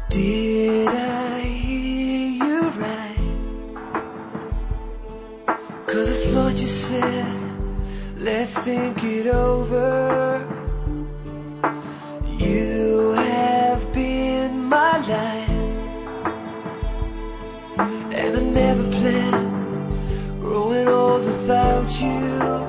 Did I hear you right? 'Cause I thought you said, let's think it over. You have been my life, and I never planned growing old without you.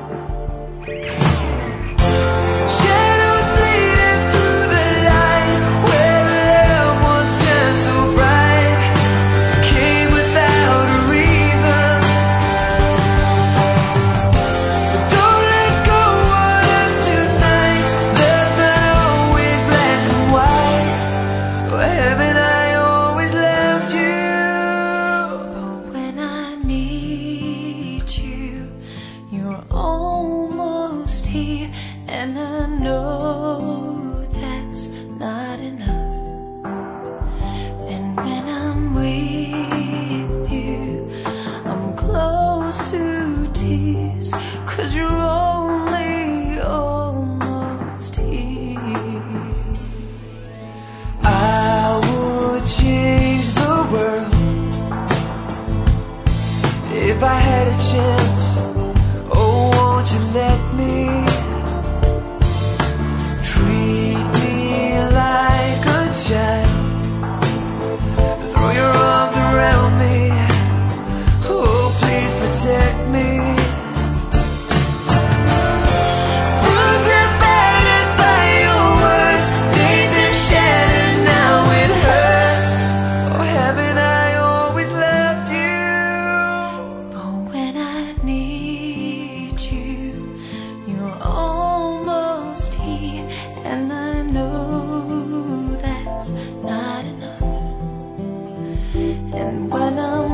You're almost here, and I know that's not enough. And when I'm with you, I'm close to tears, 'cause you're only almost here. I would change the world if I had a chance. Won't you let me treat me like a child? Throw your arms around me. Oh, please protect me. Bruised and battered by your words, danger shattered, now it hurts. Oh, haven't I always loved you? Oh, when I need you, you're almost here, and I know that's not enough. And when I'm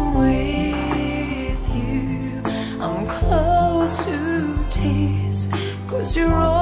with you, I'm close to tears, 'cause you're